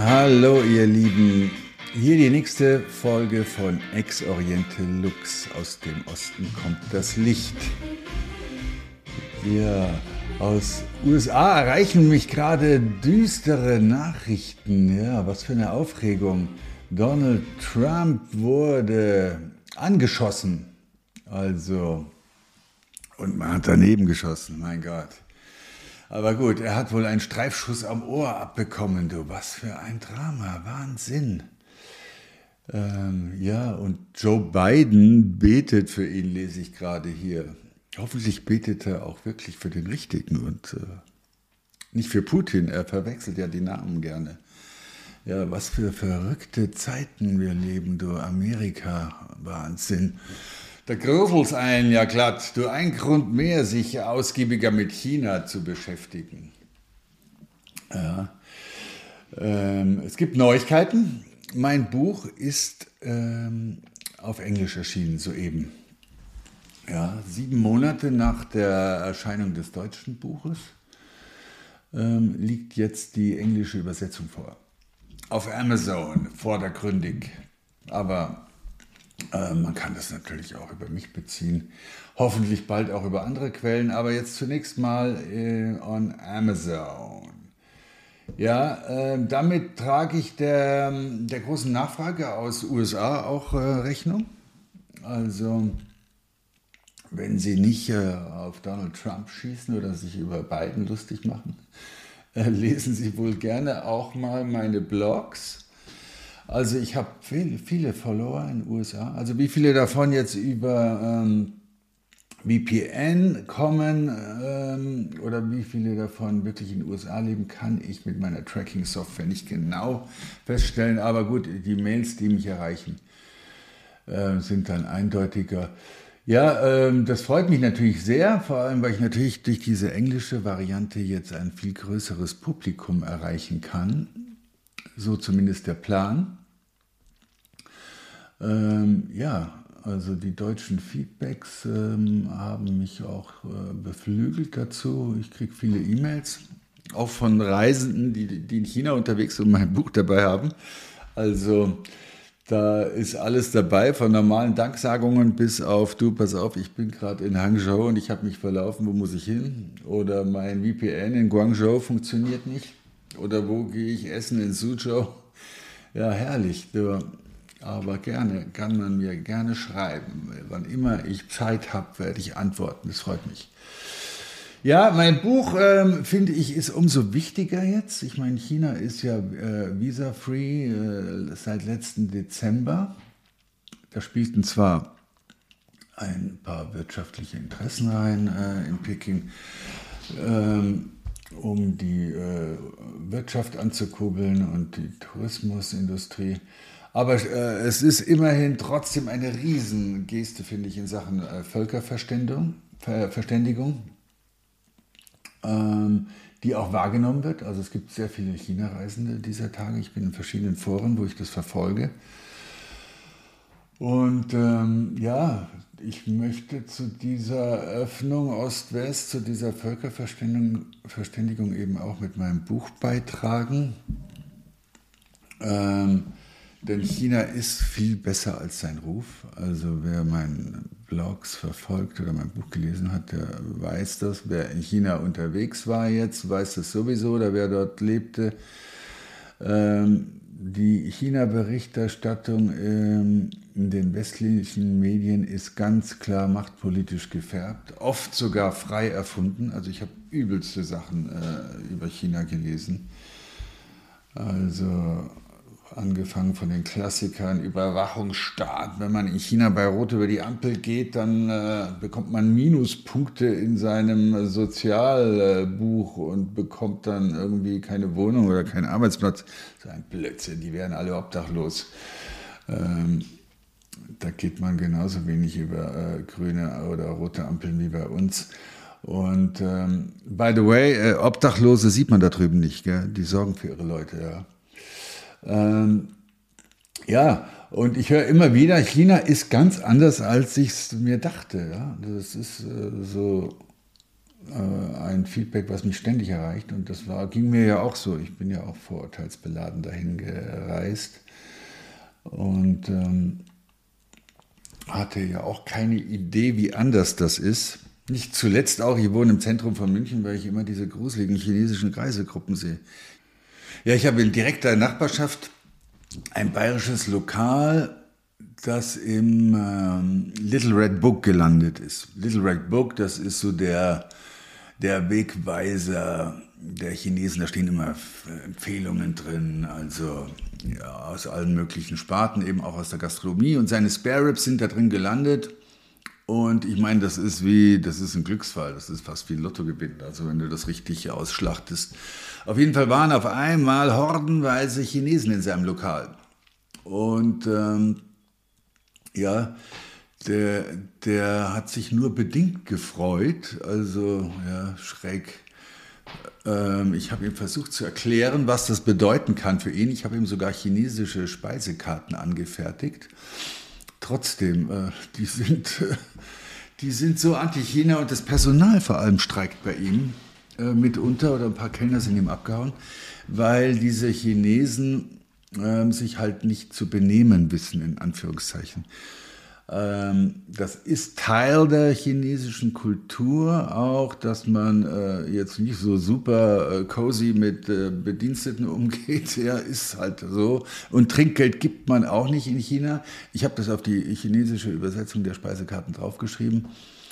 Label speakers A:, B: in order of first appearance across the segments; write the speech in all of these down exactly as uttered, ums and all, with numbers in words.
A: Hallo ihr Lieben, hier die nächste Folge von Ex Oriente Lux. Aus dem Osten kommt das Licht. Ja, aus U S A erreichen mich gerade düstere Nachrichten. Ja, was für eine Aufregung. Donald Trump wurde angeschossen. Also, und man hat daneben geschossen, mein Gott. Aber gut, er hat wohl einen Streifschuss am Ohr abbekommen, du. Was für ein Drama, Wahnsinn. Ähm, ja, und Joe Biden betet für ihn, lese ich gerade hier. Hoffentlich betet er auch wirklich für den Richtigen und äh, nicht für Putin. Er verwechselt ja die Namen gerne. Ja, was für verrückte Zeiten wir leben, du. Amerika, Wahnsinn. Da gruselt's einen ja glatt. Du, ein Grund mehr, sich ausgiebiger mit China zu beschäftigen. Ja. Ähm, es gibt Neuigkeiten. Mein Buch ist ähm, auf Englisch erschienen, soeben. Ja, sieben Monate nach der Erscheinung des deutschen Buches ähm, liegt jetzt die englische Übersetzung vor. Auf Amazon, vordergründig. Aber äh, man kann das natürlich auch über mich beziehen. Hoffentlich bald auch über andere Quellen. Aber jetzt zunächst mal äh, on Amazon. Ja, äh, damit trage ich der, der großen Nachfrage aus U S A auch äh, Rechnung. Also, wenn Sie nicht äh, auf Donald Trump schießen oder sich über Biden lustig machen, äh, lesen Sie wohl gerne auch mal meine Blogs. Also ich habe viele, viele Follower in den U S A. Also wie viele davon jetzt über ähm, V P N kommen ähm, oder wie viele davon wirklich in den U S A leben, kann ich mit meiner Tracking-Software nicht genau feststellen. Aber gut, die Mails, die mich erreichen, äh, sind dann eindeutiger. Ja, ähm, das freut mich natürlich sehr, vor allem, weil ich natürlich durch diese englische Variante jetzt ein viel größeres Publikum erreichen kann. So zumindest der Plan. Ähm, ja, also die deutschen Feedbacks ähm, haben mich auch äh, beflügelt dazu. Ich kriege viele E-Mails, auch von Reisenden, die, die in China unterwegs sind und mein Buch dabei haben. Also da ist alles dabei, von normalen Danksagungen bis auf, du, pass auf, ich bin gerade in Hangzhou und ich habe mich verlaufen, wo muss ich hin? Oder mein V P N in Guangzhou funktioniert nicht. Oder wo gehe ich essen in Suzhou? Ja, herrlich. Du. Aber gerne, kann man mir gerne schreiben. Wann immer ich Zeit habe, werde ich antworten. Das freut mich. Ja, mein Buch, ähm, finde ich, ist umso wichtiger jetzt. Ich meine, China ist ja äh, visa-free äh, seit letzten Dezember. Da spielten zwar ein paar wirtschaftliche Interessen rein äh, in Peking, ähm, um die äh, Wirtschaft anzukurbeln und die Tourismusindustrie. Aber äh, es ist immerhin trotzdem eine Riesengeste, finde ich, in Sachen äh, Völkerverständigung, Ver Verständigung, ähm, die auch wahrgenommen wird. Also es gibt sehr viele China-Reisende dieser Tage. Ich bin in verschiedenen Foren, wo ich das verfolge. Und ähm, ja, ich möchte zu dieser Öffnung Ost-West, zu dieser Völkerverständigung Verständigung eben auch mit meinem Buch beitragen. Ähm, denn China ist viel besser als sein Ruf. Also wer meine Blogs verfolgt oder mein Buch gelesen hat, der weiß das. Wer in China unterwegs war jetzt, weiß das sowieso. Oder wer dort lebte. Ähm, die China-Berichterstattung ähm, in den westlichen Medien ist ganz klar machtpolitisch gefärbt. Oft sogar frei erfunden. Also ich habe übelste Sachen äh, über China gelesen. Also angefangen von den Klassikern, Überwachungsstaat. Wenn man in China bei Rot über die Ampel geht, dann äh, bekommt man Minuspunkte in seinem Sozialbuch und bekommt dann irgendwie keine Wohnung oder keinen Arbeitsplatz. So ein Blödsinn, die werden alle obdachlos. Ähm, da geht man genauso wenig über äh, grüne oder rote Ampeln wie bei uns. Und ähm, by the way, äh, Obdachlose sieht man da drüben nicht, gell? Die sorgen für ihre Leute, ja. Ähm, ja, und ich höre immer wieder, China ist ganz anders, als ich es mir dachte. Ja? Das ist äh, so, äh, ein Feedback, was mich ständig erreicht. Und das war, ging mir ja auch so. Ich bin ja auch vorurteilsbeladen dahin gereist und ähm, hatte ja auch keine Idee, wie anders das ist. Nicht zuletzt auch, ich wohne im Zentrum von München, weil ich immer diese gruseligen chinesischen Kreisegruppen sehe. Ja, ich habe in direkter Nachbarschaft ein bayerisches Lokal, das im ähm, Little Red Book gelandet ist. Little Red Book, das ist so der, der Wegweiser der Chinesen. Da stehen immer Empfehlungen drin, also ja, aus allen möglichen Sparten, eben auch aus der Gastronomie. Und seine Spare Ribs sind da drin gelandet. Und ich meine, das ist wie, das ist ein Glücksfall, das ist fast wie Lottogewinn, also wenn du das richtig ausschlachtest. Auf jeden Fall waren auf einmal hordenweise Chinesen in seinem Lokal. Und ähm, ja, der, der hat sich nur bedingt gefreut, also ja, schräg. Ähm, ich habe ihm versucht zu erklären, was das bedeuten kann für ihn. Ich habe ihm sogar chinesische Speisekarten angefertigt. Trotzdem, äh, die sind, äh, die sind so anti-China und das Personal vor allem streikt bei ihm äh, mitunter oder ein paar Kellner sind ihm abgehauen, weil diese Chinesen äh, sich halt nicht zu benehmen wissen, in Anführungszeichen. Ähm, das ist Teil der chinesischen Kultur auch, dass man äh, jetzt nicht so super äh, cozy mit äh, Bediensteten umgeht. Ja, ist halt so. Und Trinkgeld gibt man auch nicht in China. Ich habe das auf die chinesische Übersetzung der Speisekarten draufgeschrieben.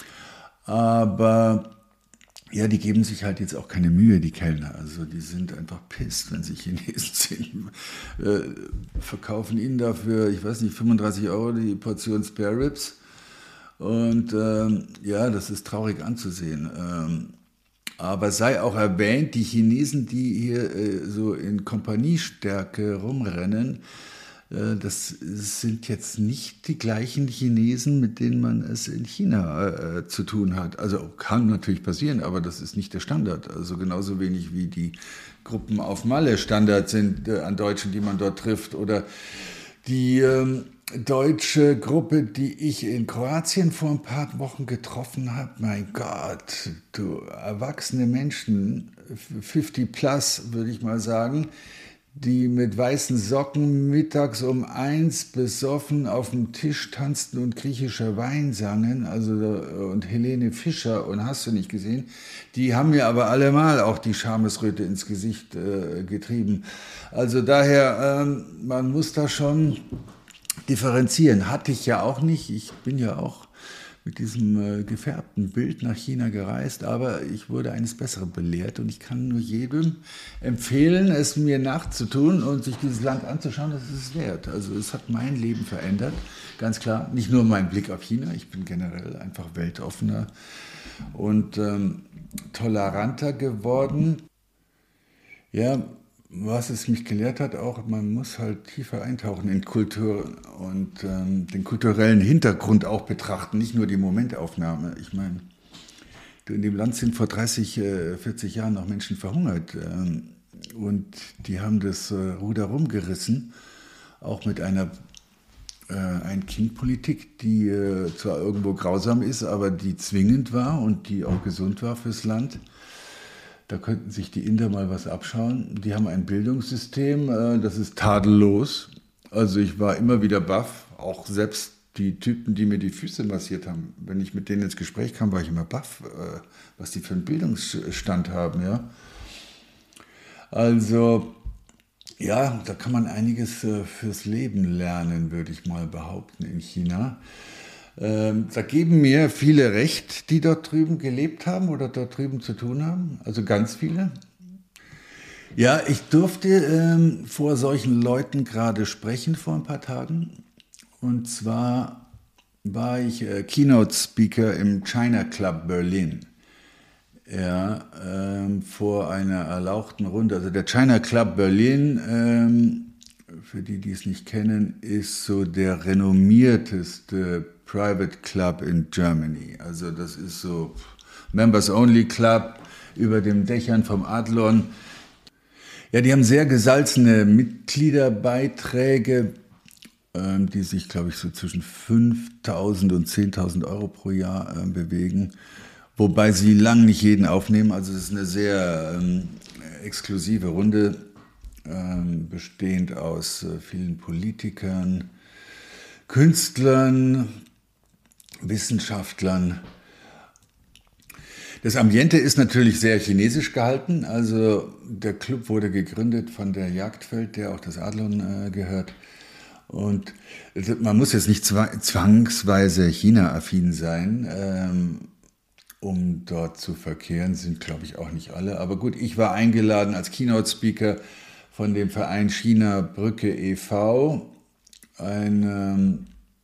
A: Aber ja, die geben sich halt jetzt auch keine Mühe, die Kellner. Also die sind einfach pisst, wenn sie Chinesen sehen. Äh, verkaufen ihnen dafür, ich weiß nicht, fünfunddreißig Euro die Portion Spare Ribs. Und ähm, ja, das ist traurig anzusehen. Ähm, aber sei auch erwähnt, die Chinesen, die hier äh, so in Kompaniestärke rumrennen, äh, das sind jetzt nicht die gleichen Chinesen, mit denen man es in China äh, zu tun hat. Also kann natürlich passieren, aber das ist nicht der Standard. Also genauso wenig wie die Gruppen auf Malle Standard sind äh, an Deutschen, die man dort trifft. Oder die ähm, deutsche Gruppe, die ich in Kroatien vor ein paar Wochen getroffen habe. Mein Gott, du erwachsene Menschen, fünfzig plus würde ich mal sagen, die mit weißen Socken mittags um eins besoffen auf dem Tisch tanzten und griechischer Wein sangen, also und Helene Fischer und hast du nicht gesehen, die haben mir aber allemal auch die Schamesröte ins Gesicht äh, getrieben. Also daher, ähm, man muss da schon differenzieren. Hatte ich ja auch nicht, ich bin ja auch mit diesem äh, gefärbten Bild nach China gereist, aber ich wurde eines Besseren belehrt und ich kann nur jedem empfehlen, es mir nachzutun und sich dieses Land anzuschauen, das ist es wert. Also es hat mein Leben verändert, ganz klar. Nicht nur mein Blick auf China, ich bin generell einfach weltoffener und ähm, toleranter geworden. Ja, was es mich gelehrt hat, auch man muss halt tiefer eintauchen in Kultur und ähm, den kulturellen Hintergrund auch betrachten, nicht nur die Momentaufnahme. Ich meine, in dem Land sind vor dreißig, vierzig Jahren noch Menschen verhungert ähm, und die haben das äh, Ruder rumgerissen, auch mit einer äh, Ein-Kind-Politik, die äh, zwar irgendwo grausam ist, aber die zwingend war und die auch gesund war fürs Land. Da könnten sich die Inder mal was abschauen. Die haben ein Bildungssystem, das ist tadellos. Also ich war immer wieder baff, auch selbst die Typen, die mir die Füße massiert haben. Wenn ich mit denen ins Gespräch kam, war ich immer baff, was die für einen Bildungsstand haben. Ja? Also ja, da kann man einiges fürs Leben lernen, würde ich mal behaupten, in China. Ähm, da geben mir viele recht, die dort drüben gelebt haben oder dort drüben zu tun haben, also ganz viele. Ja, ich durfte ähm, vor solchen Leuten gerade sprechen vor ein paar Tagen. Und zwar war ich äh, Keynote-Speaker im China Club Berlin. Ja, ähm, vor einer erlauchten Runde. Also der China Club Berlin, ähm, für die, die es nicht kennen, ist so der renommierteste Private Club in Germany. Also das ist so Members Only Club über den Dächern vom Adlon. Ja, die haben sehr gesalzene Mitgliederbeiträge, ähm, die sich, glaube ich, so zwischen fünftausend und zehntausend Euro pro Jahr äh, bewegen. wobei sie lang nicht jeden aufnehmen. Also es ist eine sehr ähm, exklusive Runde, ähm, bestehend aus äh, vielen Politikern, Künstlern, Wissenschaftlern. Das Ambiente ist natürlich sehr chinesisch gehalten. Also der Club wurde gegründet von der Jagdfeld, der auch das Adlon äh, gehört. Und man muss jetzt nicht zwangsweise China-affin sein, ähm, um dort zu verkehren, sind glaube ich auch nicht alle. Aber gut, ich war eingeladen als Keynote-Speaker von dem Verein China Brücke e V, ein ähm,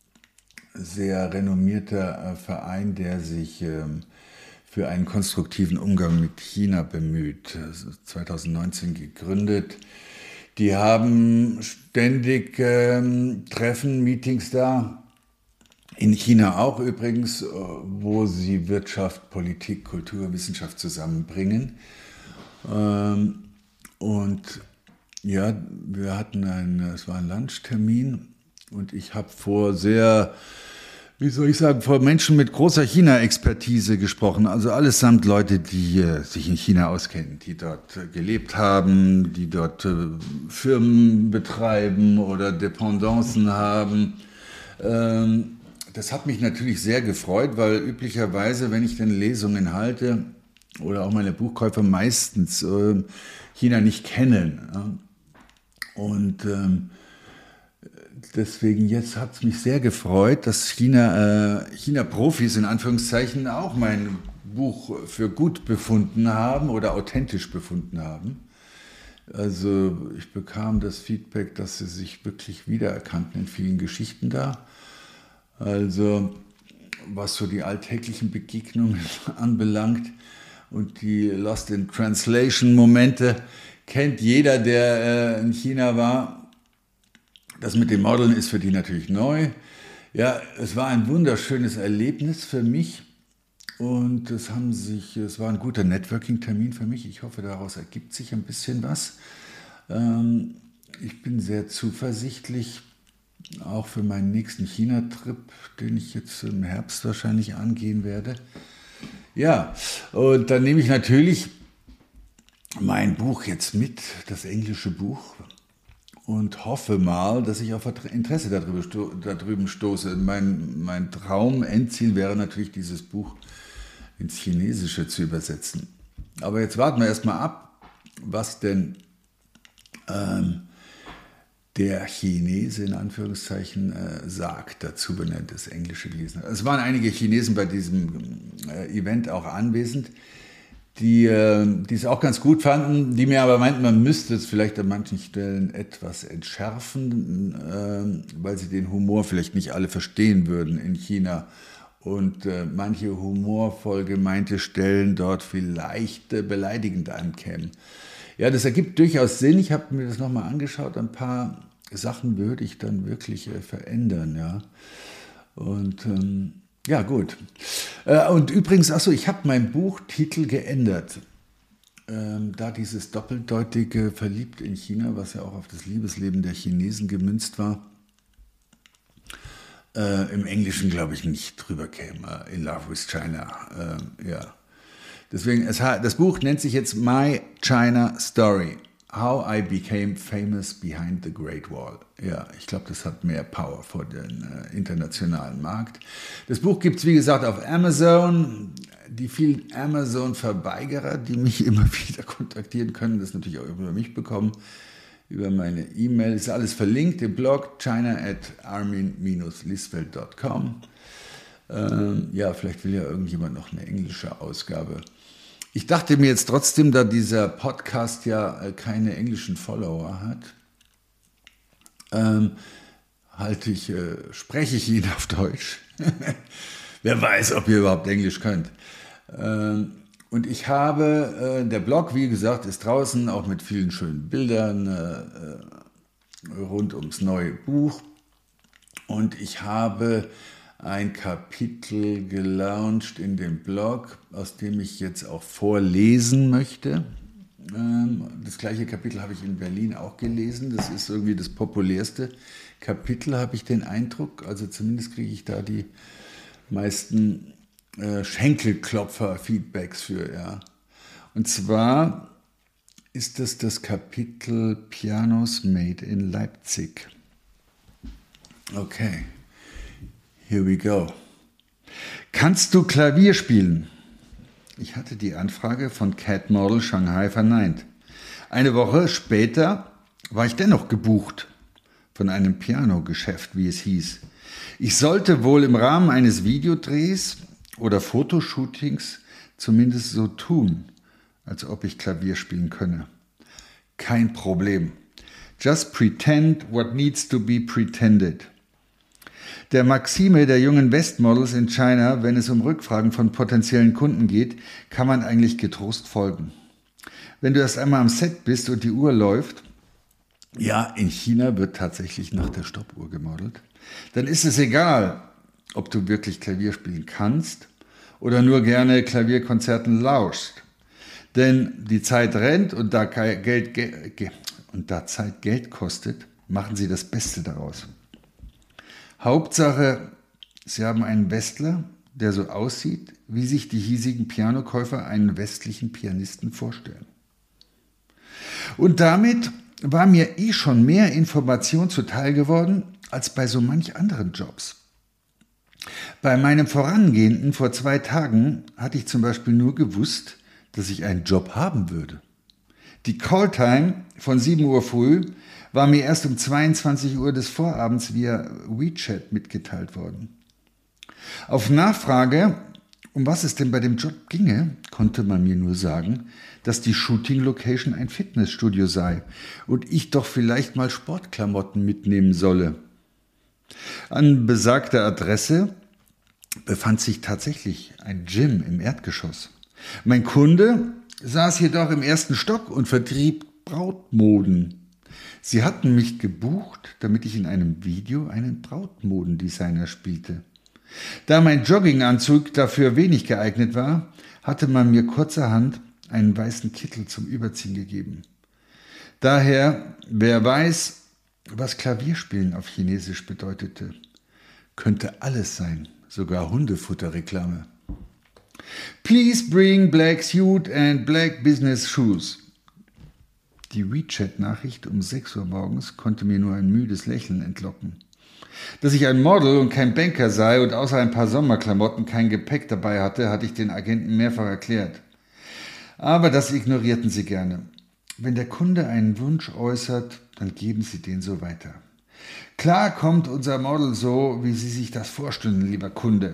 A: sehr renommierter äh, Verein, der sich ähm, für einen konstruktiven Umgang mit China bemüht. zwanzig neunzehn gegründet. Die haben ständig ähm, Treffen, Meetings da, in China auch übrigens, wo sie Wirtschaft, Politik, Kultur, Wissenschaft zusammenbringen. Ähm, und ja, wir hatten ein, es war ein Lunchtermin und ich habe vor sehr, wie soll ich sagen, vor Menschen mit großer China-Expertise gesprochen. Also allesamt Leute, die äh, sich in China auskennen, die dort äh, gelebt haben, die dort äh, Firmen betreiben oder Dependancen haben. Ähm, das hat mich natürlich sehr gefreut, weil üblicherweise, wenn ich denn Lesungen halte oder auch meine Buchkäufer meistens äh, China nicht kennen. Ja? Und ähm, deswegen jetzt hat es mich sehr gefreut, dass China, äh, China-Profis in Anführungszeichen auch mein Buch für gut befunden haben oder authentisch befunden haben. Also ich bekam das Feedback, dass sie sich wirklich wiedererkannten in vielen Geschichten da. Also was so die alltäglichen Begegnungen anbelangt und die Lost in Translation Momente, kennt jeder, der äh, in China war. Das mit den Modeln ist für die natürlich neu. Ja, es war ein wunderschönes Erlebnis für mich und es haben sich, es war ein guter Networking-Termin für mich. Ich hoffe, daraus ergibt sich ein bisschen was. Ähm, ich bin sehr zuversichtlich, auch für meinen nächsten China-Trip, den ich jetzt im Herbst wahrscheinlich angehen werde. Ja, und dann nehme ich natürlich mein Buch jetzt mit, das englische Buch, und hoffe mal, dass ich auf Interesse darüber sto- da drüben stoße. Mein, mein Traum, Endziel wäre natürlich, dieses Buch ins Chinesische zu übersetzen. Aber jetzt warten wir erstmal ab, was denn ähm, der Chinese in Anführungszeichen äh, sagt dazu, wenn er das Englische gelesen hat. Es waren einige Chinesen bei diesem äh, Event auch anwesend, die, äh, die es auch ganz gut fanden, die mir aber meinten, man müsste es vielleicht an manchen Stellen etwas entschärfen, äh, weil sie den Humor vielleicht nicht alle verstehen würden in China und äh, manche humorvoll gemeinte Stellen dort vielleicht äh, beleidigend ankämen. Ja, das ergibt durchaus Sinn. Ich habe mir das nochmal angeschaut. Ein paar Sachen würde ich dann wirklich äh, verändern, ja. Und ähm, ja, gut. Äh, und übrigens, achso, ich habe meinen Buchtitel geändert. Ähm, da dieses doppeldeutige Verliebt in China, was ja auch auf das Liebesleben der Chinesen gemünzt war, äh, im Englischen, glaube ich, nicht drüber käme. In Love with China, äh, ja. Deswegen, es, das Buch nennt sich jetzt My China Story. How I Became Famous Behind the Great Wall. Ja, ich glaube, das hat mehr Power vor dem äh, internationalen Markt. Das Buch gibt es, wie gesagt, auf Amazon. Die vielen Amazon-Verweigerer, die mich immer wieder kontaktieren können, das natürlich auch über mich bekommen, über meine E-Mail. Ist alles verlinkt im Blog china at armin dash lisfeld dot com. Ähm, ja, vielleicht will ja irgendjemand noch eine englische Ausgabe. Ich dachte mir jetzt trotzdem, da dieser Podcast ja äh, keine englischen Follower hat, ähm, halte ich, äh, spreche ich ihn auf Deutsch. Wer weiß, ob ihr überhaupt Englisch könnt. Ähm, und ich habe, äh, der Blog, wie gesagt, ist draußen, auch mit vielen schönen Bildern äh, rund ums neue Buch. Und ich habe ein Kapitel gelauncht in dem Blog, aus dem ich jetzt auch vorlesen möchte. Das gleiche Kapitel habe ich in Berlin auch gelesen. Das ist irgendwie das populärste Kapitel, habe ich den Eindruck. Also zumindest kriege ich da die meisten äh, Schenkelklopfer-Feedbacks für, ja. Und zwar ist das das Kapitel Pianos Made in Leipzig. Okay, here we go. Kannst du Klavier spielen? Ich hatte die Anfrage von Cat Model Shanghai verneint. Eine Woche später war ich dennoch gebucht von einem Pianogeschäft, wie es hieß. Ich sollte wohl im Rahmen eines Videodrehs oder Fotoshootings zumindest so tun, als ob ich Klavier spielen könne. Kein Problem. Just pretend what needs to be pretended. Der Maxime der jungen Westmodels in China, wenn es um Rückfragen von potenziellen Kunden geht, kann man eigentlich getrost folgen. Wenn du erst einmal am Set bist und die Uhr läuft, ja, in China wird tatsächlich nach der Stoppuhr gemodelt, dann ist es egal, ob du wirklich Klavier spielen kannst oder nur gerne Klavierkonzerten lauschst. Denn die Zeit rennt und da, Geld, und da Zeit Geld kostet, machen sie das Beste daraus. Hauptsache, sie haben einen Westler, der so aussieht, wie sich die hiesigen Pianokäufer einen westlichen Pianisten vorstellen. Und damit war mir eh schon mehr Information zuteil geworden als bei so manch anderen Jobs. Bei meinem Vorangehenden vor zwei Tagen hatte ich zum Beispiel nur gewusst, dass ich einen Job haben würde. Die Calltime von sieben Uhr früh war mir erst um zweiundzwanzig Uhr des Vorabends via WeChat mitgeteilt worden. Auf Nachfrage, um was es denn bei dem Job ginge, konnte man mir nur sagen, dass die Shooting-Location ein Fitnessstudio sei und ich doch vielleicht mal Sportklamotten mitnehmen solle. An besagter Adresse befand sich tatsächlich ein Gym im Erdgeschoss. Mein Kunde saß jedoch im ersten Stock und vertrieb Brautmoden. Sie hatten mich gebucht, damit ich in einem Video einen Brautmodendesigner spielte. Da mein Jogginganzug dafür wenig geeignet war, hatte man mir kurzerhand einen weißen Kittel zum Überziehen gegeben. Daher, wer weiß, was Klavierspielen auf Chinesisch bedeutete, könnte alles sein, sogar Hundefutterreklame. Please bring black suit and black business shoes. Die WeChat-Nachricht um sechs Uhr morgens konnte mir nur ein müdes Lächeln entlocken. Dass ich ein Model und kein Banker sei und außer ein paar Sommerklamotten kein Gepäck dabei hatte, hatte ich den Agenten mehrfach erklärt. Aber das ignorierten sie gerne. Wenn der Kunde einen Wunsch äußert, dann geben sie den so weiter. Klar kommt unser Model so, wie Sie sich das vorstellen, lieber Kunde.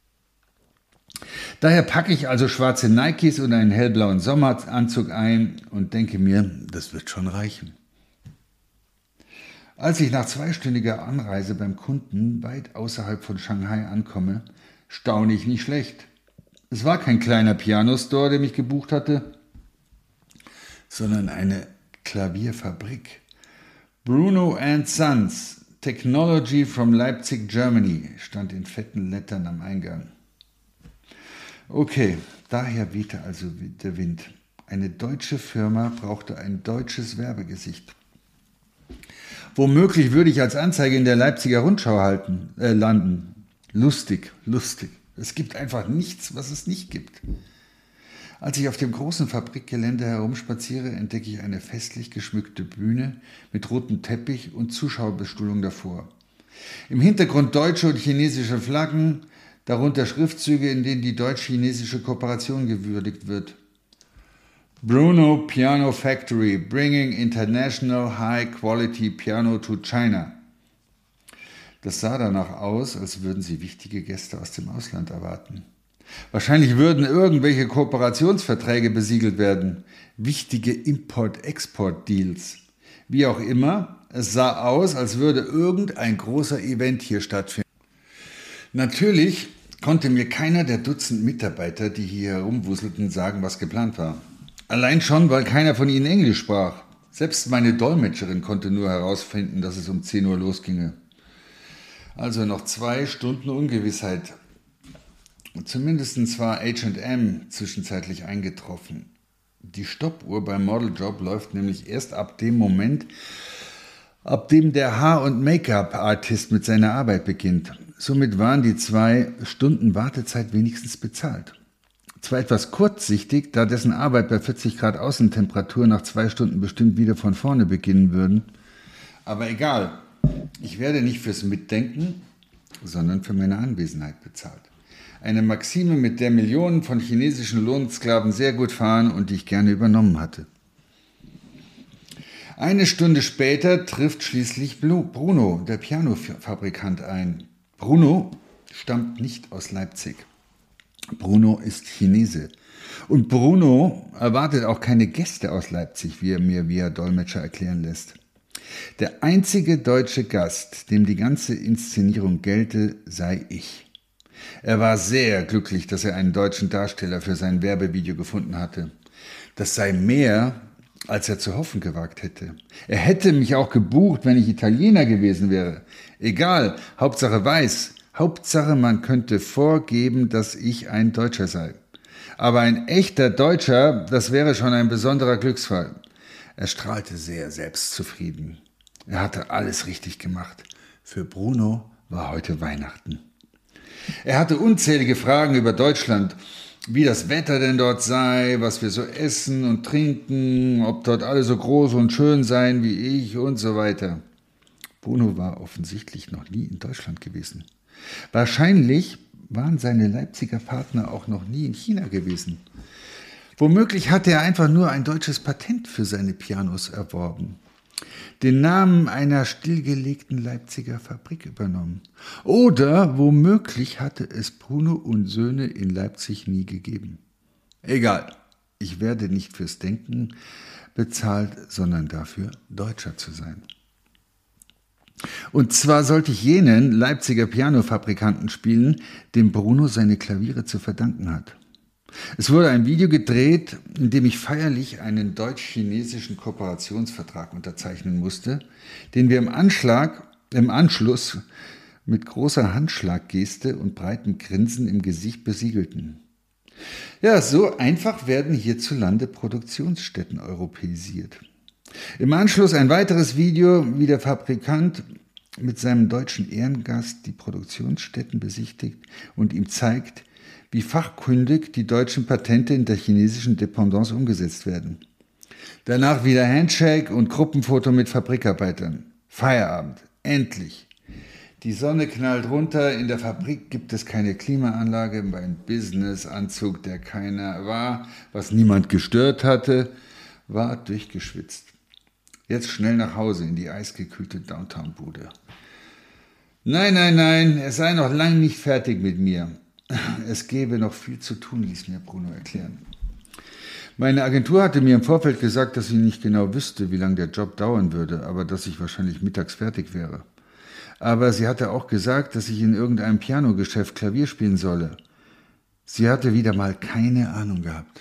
A: Daher packe ich also schwarze Nikes und einen hellblauen Sommeranzug ein und denke mir, das wird schon reichen. Als ich nach zweistündiger Anreise beim Kunden weit außerhalb von Shanghai ankomme, staune ich nicht schlecht. Es war kein kleiner Pianostore, der mich gebucht hatte, sondern eine Klavierfabrik. Bruno and Sons, Technology from Leipzig, Germany, stand in fetten Lettern am Eingang. Okay, daher wehte also der Wind. Eine deutsche Firma brauchte ein deutsches Werbegesicht. Womöglich würde ich als Anzeige in der Leipziger Rundschau halten, äh, landen. Lustig, lustig. Es gibt einfach nichts, was es nicht gibt. Als ich auf dem großen Fabrikgelände herumspaziere, entdecke ich eine festlich geschmückte Bühne mit rotem Teppich und Zuschauerbestuhlung davor. Im Hintergrund deutsche und chinesische Flaggen, darunter Schriftzüge, in denen die deutsch-chinesische Kooperation gewürdigt wird. Bruno Piano Factory, bringing international high-quality piano to China. Das sah danach aus, als würden sie wichtige Gäste aus dem Ausland erwarten. Wahrscheinlich würden irgendwelche Kooperationsverträge besiegelt werden, wichtige Import-Export-Deals. Wie auch immer, es sah aus, als würde irgendein großer Event hier stattfinden. Natürlich konnte mir keiner der Dutzend Mitarbeiter, die hier herumwuselten, sagen, was geplant war. Allein schon, weil keiner von ihnen Englisch sprach. Selbst meine Dolmetscherin konnte nur herausfinden, dass es um zehn Uhr losginge. Also noch zwei Stunden Ungewissheit. Zumindest war H und M zwischenzeitlich eingetroffen. Die Stoppuhr beim Modeljob läuft nämlich erst ab dem Moment, ab dem der Haar- und Make-up-Artist mit seiner Arbeit beginnt. Somit waren die zwei Stunden Wartezeit wenigstens bezahlt. Zwar etwas kurzsichtig, da dessen Arbeit bei vierzig Grad Außentemperatur nach zwei Stunden bestimmt wieder von vorne beginnen würden. Aber egal, ich werde nicht fürs Mitdenken, sondern für meine Anwesenheit bezahlt. Eine Maxime, mit der Millionen von chinesischen Lohnsklaven sehr gut fahren und die ich gerne übernommen hatte. Eine Stunde später trifft schließlich Bruno, der Pianofabrikant, ein. Bruno stammt nicht aus Leipzig. Bruno ist Chinese. Und Bruno erwartet auch keine Gäste aus Leipzig, wie er mir via Dolmetscher erklären lässt. Der einzige deutsche Gast, dem die ganze Inszenierung gelte, sei ich. Er war sehr glücklich, dass er einen deutschen Darsteller für sein Werbevideo gefunden hatte. Das sei mehr, als er zu hoffen gewagt hätte. Er hätte mich auch gebucht, wenn ich Italiener gewesen wäre. Egal, Hauptsache weiß. Hauptsache, man könnte vorgeben, dass ich ein Deutscher sei. Aber ein echter Deutscher, das wäre schon ein besonderer Glücksfall. Er strahlte sehr selbstzufrieden. Er hatte alles richtig gemacht. Für Bruno war heute Weihnachten. Er hatte unzählige Fragen über Deutschland, wie das Wetter denn dort sei, was wir so essen und trinken, ob dort alle so groß und schön seien wie ich und so weiter. Bruno war offensichtlich noch nie in Deutschland gewesen. Wahrscheinlich waren seine Leipziger Partner auch noch nie in China gewesen. Womöglich hatte er einfach nur ein deutsches Patent für seine Pianos erworben. Den Namen einer stillgelegten Leipziger Fabrik übernommen. Oder womöglich hatte es Bruno und Söhne in Leipzig nie gegeben. Egal, ich werde nicht fürs Denken bezahlt, sondern dafür, Deutscher zu sein. Und zwar sollte ich jenen Leipziger Pianofabrikanten spielen, dem Bruno seine Klaviere zu verdanken hat. Es wurde ein Video gedreht, in dem ich feierlich einen deutsch-chinesischen Kooperationsvertrag unterzeichnen musste, den wir im Anschlag, im Anschluss mit großer Handschlaggeste und breitem Grinsen im Gesicht besiegelten. Ja, so einfach werden hierzulande Produktionsstätten europäisiert. Im Anschluss ein weiteres Video, wie der Fabrikant mit seinem deutschen Ehrengast die Produktionsstätten besichtigt und ihm zeigt, wie fachkundig die deutschen Patente in der chinesischen Dependance umgesetzt werden. Danach wieder Handshake und Gruppenfoto mit Fabrikarbeitern. Feierabend. Endlich. Die Sonne knallt runter, in der Fabrik gibt es keine Klimaanlage, mein Businessanzug, der keiner war, was niemand gestört hatte, war durchgeschwitzt. Jetzt schnell nach Hause in die eisgekühlte Downtown-Bude. Nein, nein, nein, er sei noch lange nicht fertig mit mir. Es gäbe noch viel zu tun, ließ mir Bruno erklären. Meine Agentur hatte mir im Vorfeld gesagt, dass sie nicht genau wüsste, wie lange der Job dauern würde, aber dass ich wahrscheinlich mittags fertig wäre. Aber sie hatte auch gesagt, dass ich in irgendeinem Pianogeschäft Klavier spielen solle. Sie hatte wieder mal keine Ahnung gehabt.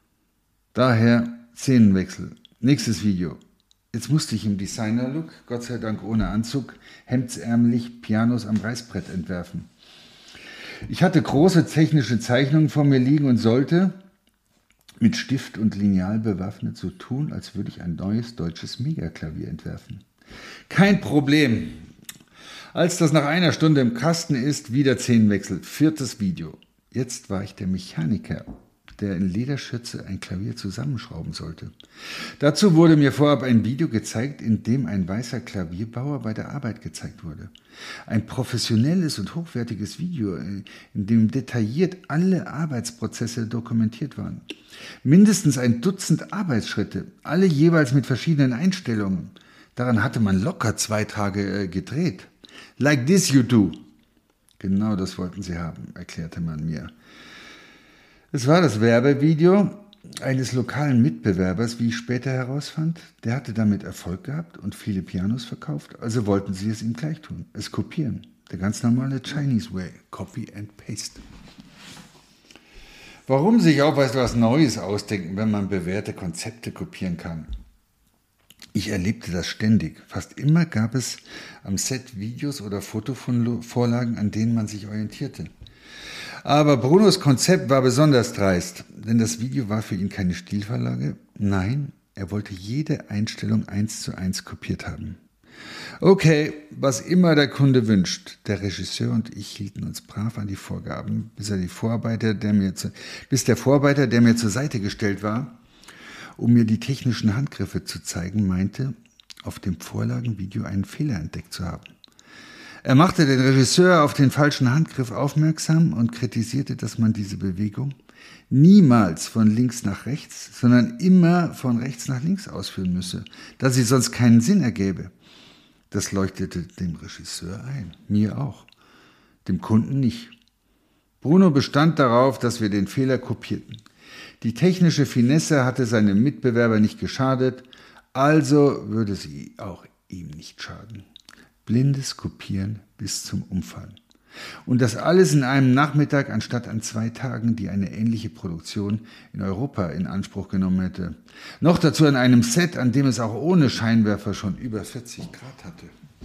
A: Daher Szenenwechsel. Nächstes Video. Jetzt musste ich im Designer-Look, Gott sei Dank ohne Anzug, hemdsärmlich Pianos am Reißbrett entwerfen. Ich hatte große technische Zeichnungen vor mir liegen und sollte, mit Stift und Lineal bewaffnet, so tun, als würde ich ein neues deutsches Megaklavier entwerfen. Kein Problem. Als das nach einer Stunde im Kasten ist, wieder Szenenwechsel. Viertes Video. Jetzt war ich der Mechaniker, der in Lederschürze ein Klavier zusammenschrauben sollte. Dazu wurde mir vorab ein Video gezeigt, in dem ein weißer Klavierbauer bei der Arbeit gezeigt wurde. Ein professionelles und hochwertiges Video, in dem detailliert alle Arbeitsprozesse dokumentiert waren. Mindestens ein Dutzend Arbeitsschritte, alle jeweils mit verschiedenen Einstellungen. Daran hatte man locker zwei Tage äh, gedreht. Like this you do. Genau das wollten sie haben, erklärte man mir. Es war das Werbevideo eines lokalen Mitbewerbers, wie ich später herausfand. Der hatte damit Erfolg gehabt und viele Pianos verkauft, also wollten sie es ihm gleich tun, es kopieren. Der ganz normale Chinese Way, Copy and Paste. Warum sich auch etwas Neues ausdenken, wenn man bewährte Konzepte kopieren kann? Ich erlebte das ständig. Fast immer gab es am Set Videos oder Fotovorlagen, an denen man sich orientierte. Aber Brunos Konzept war besonders dreist, denn das Video war für ihn keine Stilvorlage. Nein, er wollte jede Einstellung eins zu eins kopiert haben. Okay, was immer der Kunde wünscht. Der Regisseur und ich hielten uns brav an die Vorgaben, bis, er die Vorarbeiter, der mir zu, bis der Vorarbeiter, der mir zur Seite gestellt war, um mir die technischen Handgriffe zu zeigen, meinte, auf dem Vorlagenvideo einen Fehler entdeckt zu haben. Er machte den Regisseur auf den falschen Handgriff aufmerksam und kritisierte, dass man diese Bewegung niemals von links nach rechts, sondern immer von rechts nach links ausführen müsse, da sie sonst keinen Sinn ergäbe. Das leuchtete dem Regisseur ein, mir auch, dem Kunden nicht. Bruno bestand darauf, dass wir den Fehler kopierten. Die technische Finesse hatte seinem Mitbewerber nicht geschadet, also würde sie auch ihm nicht schaden. Blindes Kopieren bis zum Umfallen. Und das alles in einem Nachmittag anstatt an zwei Tagen, die eine ähnliche Produktion in Europa in Anspruch genommen hätte. Noch dazu an einem Set, an dem es auch ohne Scheinwerfer schon über vierzig Grad hatte.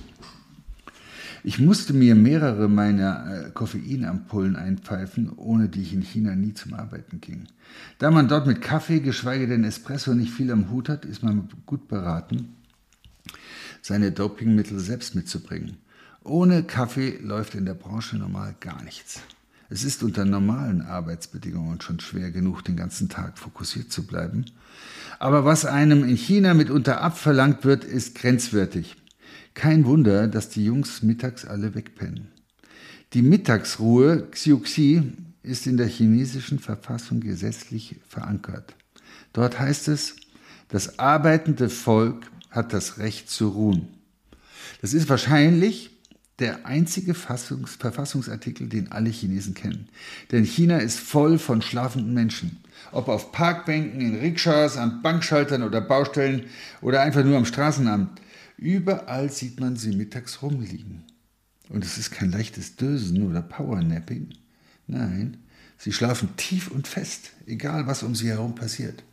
A: Ich musste mir mehrere meiner äh, Koffeinampullen einpfeifen, ohne die ich in China nie zum Arbeiten ging. Da man dort mit Kaffee, geschweige denn Espresso, nicht viel am Hut hat, ist man gut beraten, seine Dopingmittel selbst mitzubringen. Ohne Kaffee läuft in der Branche normal gar nichts. Es ist unter normalen Arbeitsbedingungen schon schwer genug, den ganzen Tag fokussiert zu bleiben. Aber was einem in China mitunter abverlangt wird, ist grenzwertig. Kein Wunder, dass die Jungs mittags alle wegpennen. Die Mittagsruhe, Xiuxi, ist in der chinesischen Verfassung gesetzlich verankert. Dort heißt es, das arbeitende Volk hat das Recht zu ruhen. Das ist wahrscheinlich der einzige Fassungs- Verfassungsartikel, den alle Chinesen kennen. Denn China ist voll von schlafenden Menschen. Ob auf Parkbänken, in Rikschas, an Bankschaltern oder Baustellen oder einfach nur am Straßenamt. Überall sieht man sie mittags rumliegen. Und es ist kein leichtes Dösen oder Powernapping. Nein, sie schlafen tief und fest, egal was um sie herum passiert.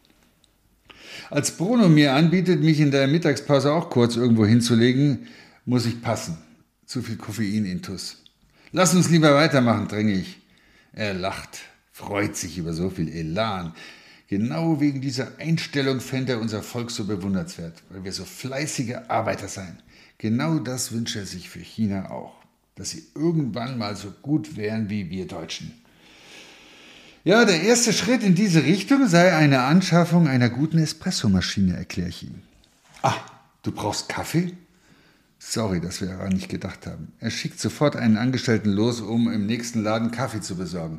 A: Als Bruno mir anbietet, mich in der Mittagspause auch kurz irgendwo hinzulegen, muss ich passen. Zu viel Koffein-Intus. Lass uns lieber weitermachen, dränge ich. Er lacht, freut sich über so viel Elan. Genau wegen dieser Einstellung fände er unser Volk so bewundernswert, weil wir so fleißige Arbeiter seien. Genau das wünscht er sich für China auch, dass sie irgendwann mal so gut wären wie wir Deutschen. Ja, der erste Schritt in diese Richtung sei eine Anschaffung einer guten Espressomaschine, erkläre ich ihm. Ah, du brauchst Kaffee? Sorry, dass wir daran nicht gedacht haben. Er schickt sofort einen Angestellten los, um im nächsten Laden Kaffee zu besorgen.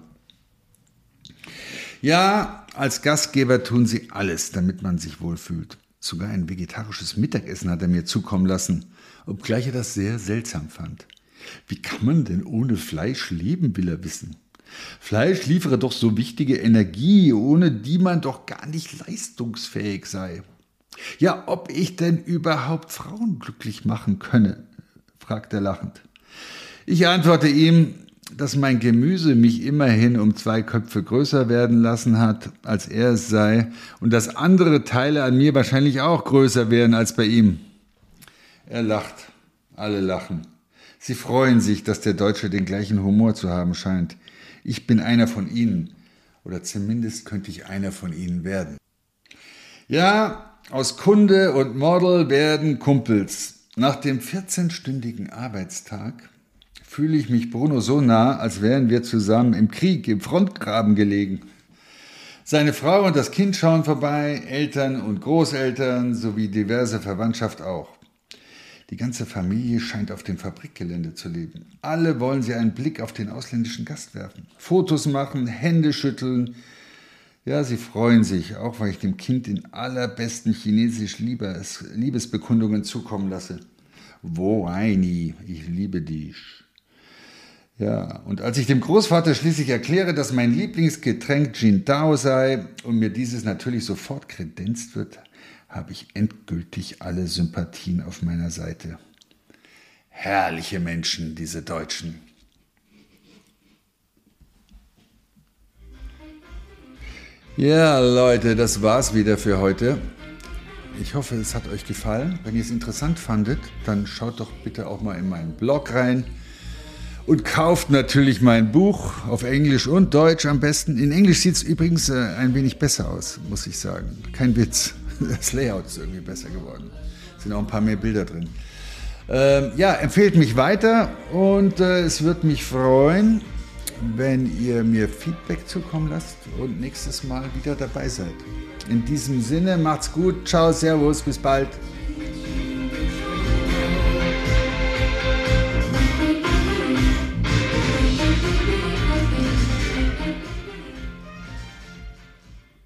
A: Ja, als Gastgeber tun sie alles, damit man sich wohlfühlt. Sogar ein vegetarisches Mittagessen hat er mir zukommen lassen, obgleich er das sehr seltsam fand. Wie kann man denn ohne Fleisch leben, will er wissen. Fleisch liefere doch so wichtige Energie, ohne die man doch gar nicht leistungsfähig sei. Ja, ob ich denn überhaupt Frauen glücklich machen könne, fragt er lachend. Ich antworte ihm, dass mein Gemüse mich immerhin um zwei Köpfe größer werden lassen hat, als er es sei, und dass andere Teile an mir wahrscheinlich auch größer wären als bei ihm. Er lacht, alle lachen. Sie freuen sich, dass der Deutsche den gleichen Humor zu haben scheint. Ich bin einer von ihnen, oder zumindest könnte ich einer von ihnen werden. Ja, aus Kunde und Model werden Kumpels. Nach dem vierzehnstündigen Arbeitstag fühle ich mich Bruno so nah, als wären wir zusammen im Krieg, im Frontgraben gelegen. Seine Frau und das Kind schauen vorbei, Eltern und Großeltern sowie diverse Verwandtschaft auch. Die ganze Familie scheint auf dem Fabrikgelände zu leben. Alle wollen sie einen Blick auf den ausländischen Gast werfen, Fotos machen, Hände schütteln. Ja, sie freuen sich, auch weil ich dem Kind den allerbesten chinesisch Liebes, Liebesbekundungen zukommen lasse. Wo Aini, ich liebe dich. Ja, und als ich dem Großvater schließlich erkläre, dass mein Lieblingsgetränk Qingdao sei und mir dieses natürlich sofort kredenzt wird, habe ich endgültig alle Sympathien auf meiner Seite. Herrliche Menschen, diese Deutschen. Ja, Leute, das war's wieder für heute. Ich hoffe, es hat euch gefallen. Wenn ihr es interessant fandet, dann schaut doch bitte auch mal in meinen Blog rein und kauft natürlich mein Buch auf Englisch und Deutsch am besten. In Englisch sieht es übrigens äh, ein wenig besser aus, muss ich sagen. Kein Witz. Das Layout ist irgendwie besser geworden. Es sind auch ein paar mehr Bilder drin. Ähm, ja, empfehlt mich weiter und äh, es würde mich freuen, wenn ihr mir Feedback zukommen lasst und nächstes Mal wieder dabei seid. In diesem Sinne, macht's gut, ciao, servus, bis bald.